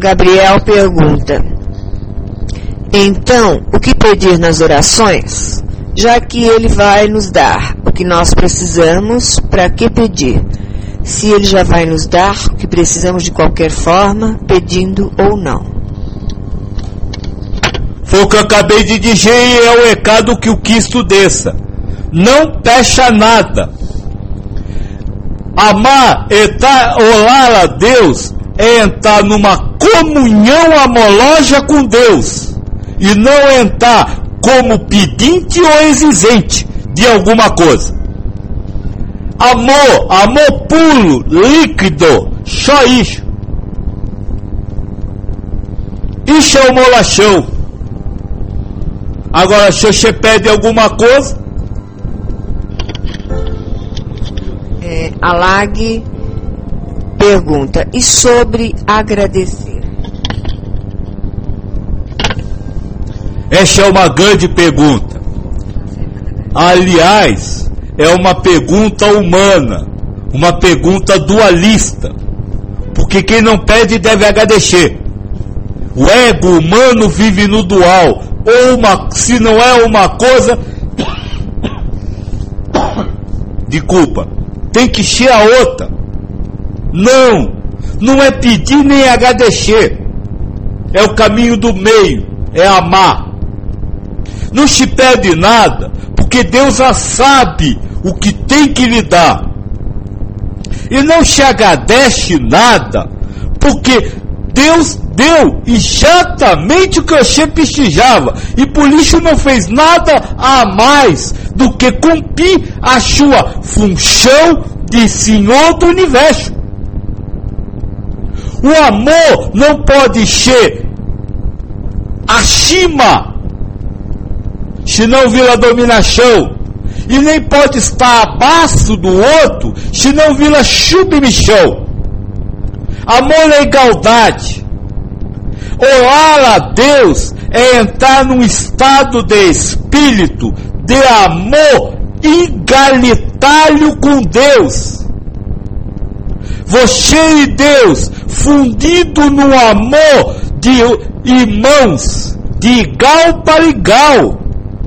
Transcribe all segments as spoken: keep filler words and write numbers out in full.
Gabriel pergunta: então, o que pedir nas orações? Já que ele vai nos dar o que nós precisamos, para que pedir? Se ele já vai nos dar o que precisamos de qualquer forma, pedindo ou não. Foi o que eu acabei de dizer e é o recado que o Cristo desça. Não peça nada. Amar, entrar, orar a Deus, é entrar numa comunhão amorosa com Deus. E não entrar como pedinte ou exigente de alguma coisa. Amor, amor puro, líquido, só isso. Isso é o molachão. Agora, se você pede alguma coisa... É, Alag pergunta: e sobre agradecer? Essa é uma grande pergunta. Aliás, é uma pergunta humana, uma pergunta dualista, porque quem não pede deve agradecer. O ego humano vive no dual, ou uma, se não é uma coisa, desculpa, tem que ser a outra. Não, não é pedir nem agradecer, é o caminho do meio, é amar. Não se pede nada, porque Deus já sabe o que tem que lhe dar. E não se agradece nada, porque Deus deu exatamente o que você precisava, e por isso não fez nada a mais do que cumprir a sua função de Senhor do Universo. O amor não pode ser acima, senão vira dominação, e nem pode estar abaixo do outro, senão vira submissão. Amor é igualdade. Orar a Deus é entrar num estado de espírito, de amor igualitário com Deus. Você e Deus fundido no amor de irmãos, de igual para igual.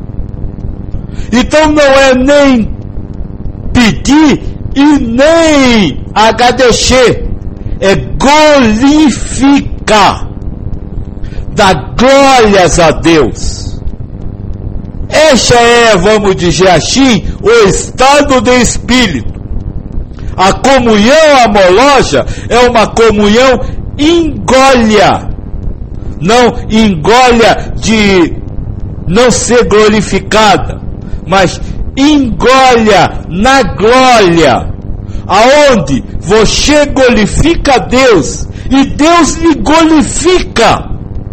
Então não é nem pedir e nem agradecer, é glorificar, dar glórias a Deus. Essa é, vamos dizer assim, o estado de espírito. A comunhão amorosa é uma comunhão engolha, não engolha de não ser glorificada, mas engolha na glória, aonde você glorifica Deus e Deus lhe glorifica.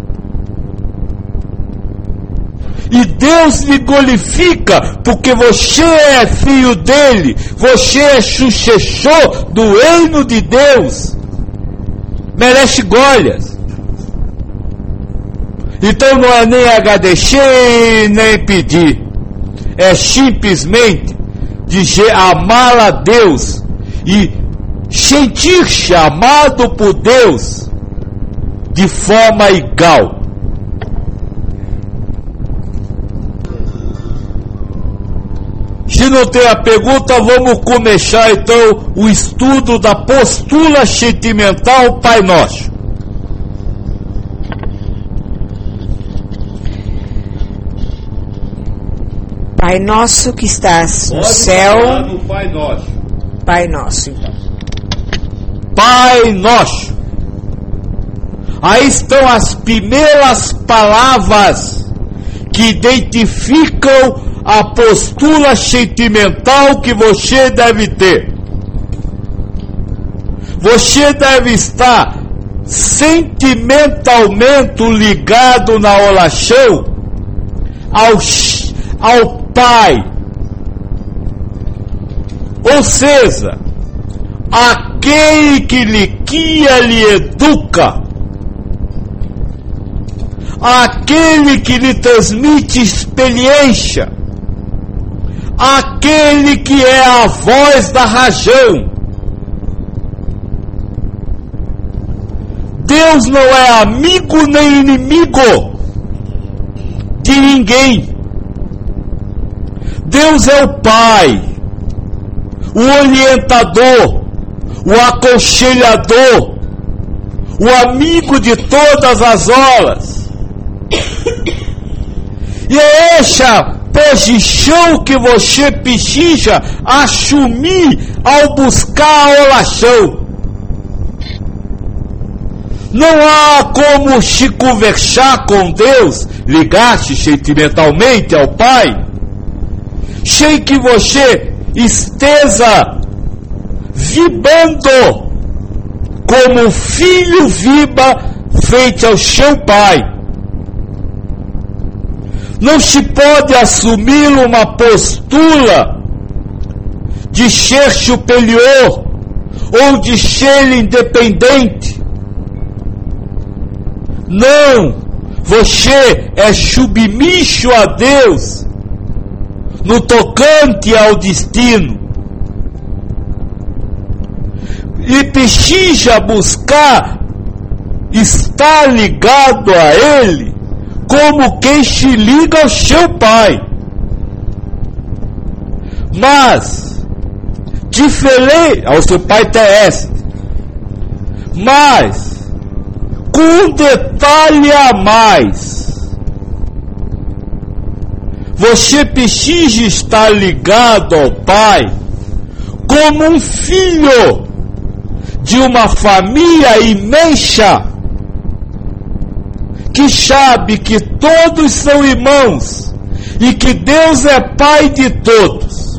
E Deus lhe glorifica porque você é filho dele, você é sucessor do reino de Deus, merece glórias. Então não é nem agradecer nem pedir, é simplesmente dizer amar a Deus e sentir-se amado por Deus de forma igual. Se não tem a pergunta, vamos começar então o estudo da postura sentimental Pai Nosso. Pai Nosso que estás no Pode céu. No Pai Nosso. Pai Nosso, então. Pai Nosso. Aí estão as primeiras palavras que identificam a postura sentimental que você deve ter. Você deve estar sentimentalmente ligado na oração ao, ao Pai. Ou seja, aquele que lhe guia, lhe educa, aquele que lhe transmite experiência, aquele que é a voz da razão. Deus não é amigo nem inimigo de ninguém. Deus é o Pai, o orientador, o aconselhador, o amigo de todas as horas. E é essa posição que você precisa assumir ao buscar a oração. Não há como se conversar com Deus, ligar-se sentimentalmente ao Pai, sem que você esteja vibrando como um filho vibra frente ao seu Pai. Não se pode assumir uma postura de ser superior ou de ser independente. Não, você é submisso a Deus no tocante ao destino. E precisa buscar estar ligado a Ele como quem se liga ao seu Pai. Mas, diferente ao seu Pai terrestre, mas, com um detalhe a mais, você precisa estar ligado ao Pai como um filho de uma família imensa, que sabe que todos são irmãos e que Deus é Pai de todos.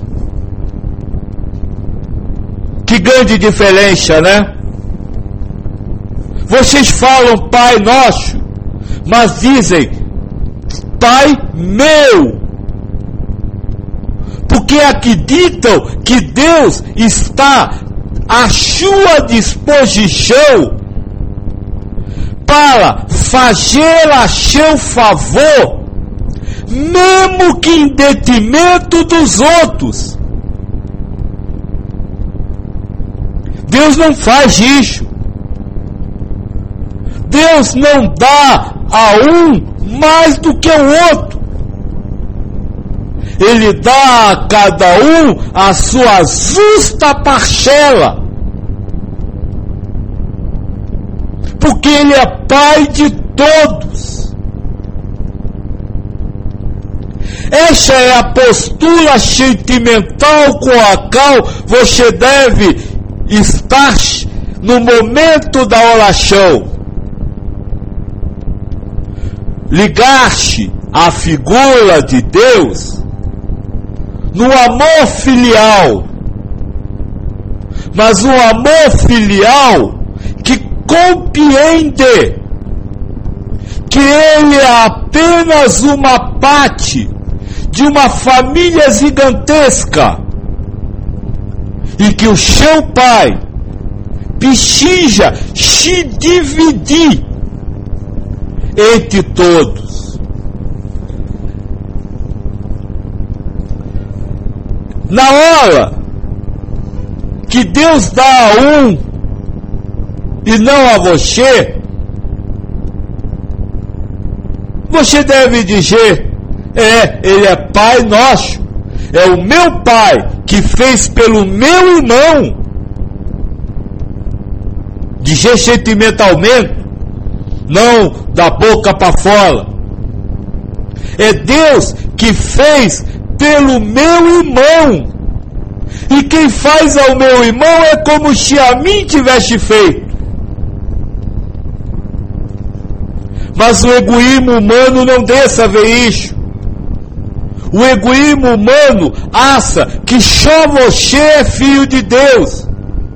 Que grande diferença, né? Vocês falam Pai Nosso, mas dizem Pai meu, porque acreditam que Deus está à sua disposição para fazer a seu favor, mesmo que em detrimento dos outros. Deus não faz isso. Deus não dá a um mais do que o outro. Ele dá a cada um a sua justa parcela. Porque Ele é Pai de todos. Essa é a postura sentimental com a qual você deve estar no momento da oração. Ligar-se à figura de Deus no amor filial, mas um amor filial que compreende que Ele é apenas uma parte de uma família gigantesca e que o seu Pai precisa se dividir entre todos. Na hora que Deus dá a um e não a você, você deve dizer: é, Ele é Pai Nosso, é o meu Pai que fez pelo meu irmão. Dizer sentimentalmente, não da boca para fora. É Deus que fez pelo meu irmão. E quem faz ao meu irmão é como se a mim tivesse feito. Mas o egoísmo humano não deixa ver isso. O egoísmo humano acha que só você é filho de Deus.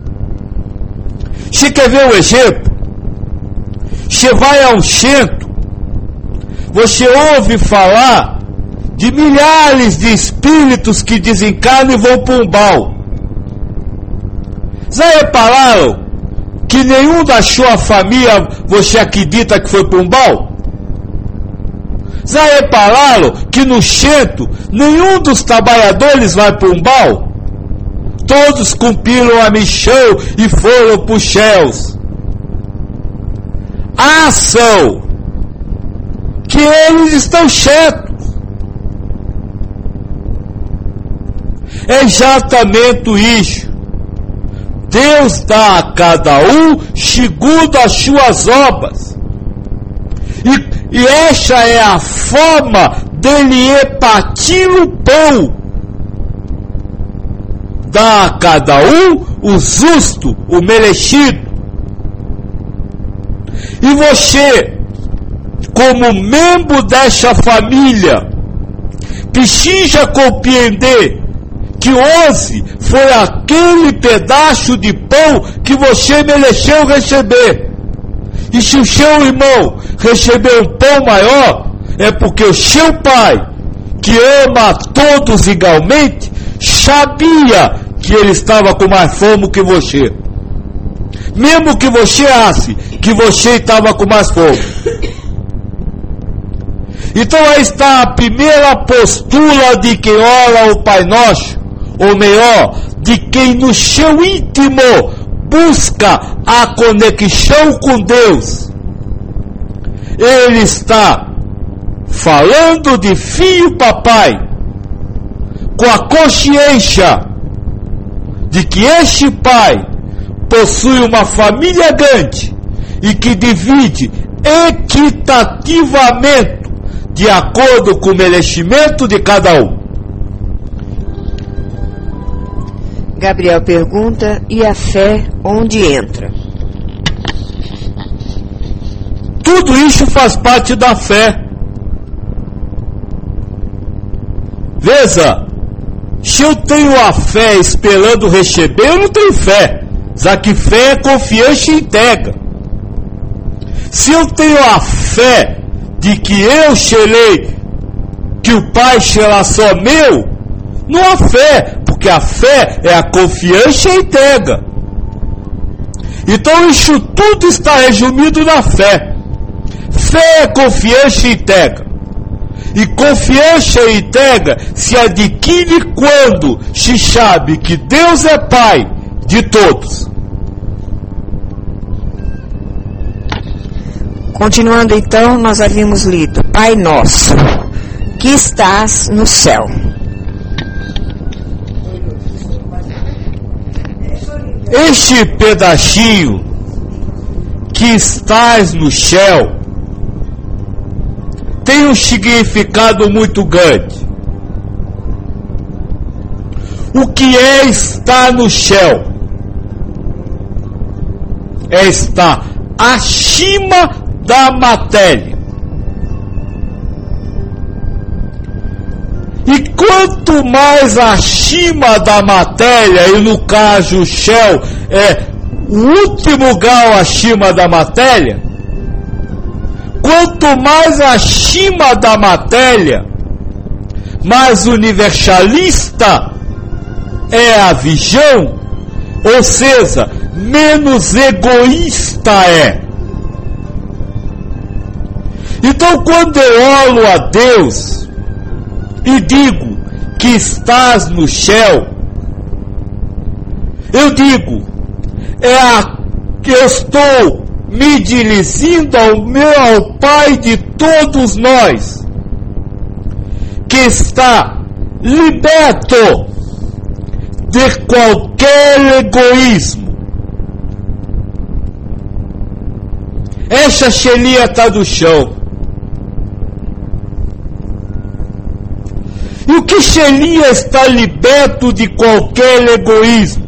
Você quer ver um exemplo? Você vai a um centro, você ouve falar de milhares de espíritos que desencarnam e vão para um umbral. Já repararam que nenhum da sua família você acredita que foi para um umbral? Já repararam que no centro nenhum dos trabalhadores vai para um umbral? Todos cumpriram a missão e foram para os céus. a ação, que eles estão certos. É exatamente isso. Deus dá a cada um segundo as suas obras. E, e essa é a forma dele repartir o pão. Dá a cada um o justo, o merecido. E você, como membro dessa família, precisa compreender que hoje foi aquele pedaço de pão que você mereceu receber. E se o seu irmão recebeu um pão maior, é porque o seu pai, que ama a todos igualmente, sabia que ele estava com mais fome que você. Mesmo que você ache que você estava com mais fome. Então aí está a primeira postura de quem ora o Pai Nosso, ou melhor, de quem no seu íntimo busca a conexão com Deus. Ele está falando de filho papai, com a consciência de que este pai possui uma família grande e que divide equitativamente de acordo com o merecimento de cada um. Gabriel pergunta, e a fé onde entra? Tudo isso faz parte da fé. Veja, se eu tenho a fé esperando receber, eu não tenho fé, já que fé é confiança e entrega. Se eu tenho a fé de que eu serei, que o Pai será só meu, não há fé, porque a fé é a confiança e a entrega. Então isso tudo está resumido na fé. Fé é confiança e entrega. E confiança e entrega se adquire quando se sabe que Deus é Pai de todos. Continuando então, nós havíamos lido, Pai Nosso, que estás no céu. Este pedacinho que estás no céu tem um significado muito grande. O que é estar no céu? É estar acima da matéria. E quanto mais acima da matéria, e no caso o céu é o último grau acima da matéria, quanto mais acima da matéria, mais universalista é a visão, ou seja, menos egoísta é. Então, quando eu oro a Deus e digo que estás no céu, eu digo, é a que eu estou me dirigindo ao meu ao Pai de todos nós, que está liberto de qualquer egoísmo. Essa seria a tradução. E o que seria estar liberto de qualquer egoísmo?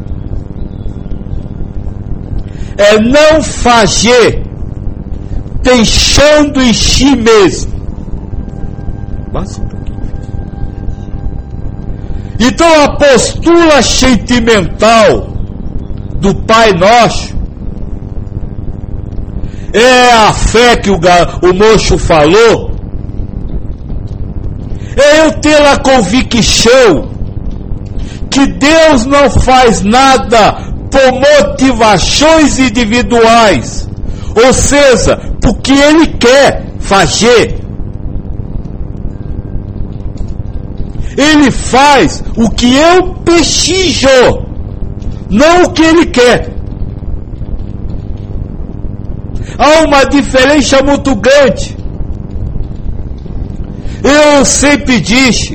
É não fazer pensando em si mesmo. Então a postura sentimental do Pai Nosso é a fé que o, o moço falou. É eu ter a convicção que Deus não faz nada por motivações individuais, ou seja, porque Ele quer fazer. Ele faz o que eu preciso, não o que Ele quer. Há uma diferença muito grande. Eu sempre disse,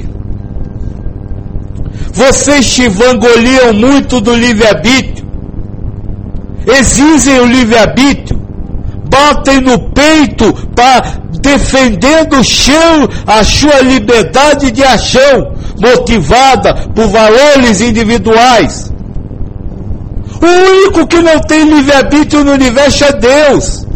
vocês se vangloriam muito do livre-arbítrio, exigem o livre-arbítrio, batem no peito para defendendo o seu, a sua liberdade de ação, motivada por valores individuais. O único que não tem livre-arbítrio no universo é Deus.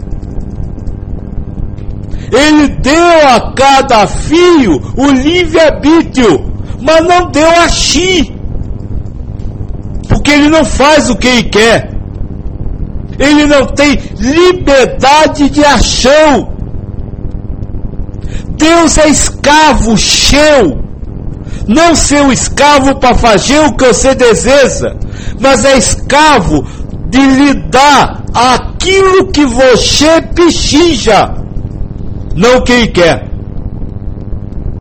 Ele deu a cada filho o livre-arbítrio, mas não deu a si, porque ele não faz o que ele quer. Ele não tem liberdade de ação. Deus é escravo seu, não seu escravo para fazer o que você deseja, mas é escravo de lhe dar aquilo que você precisa, não o que ele quer.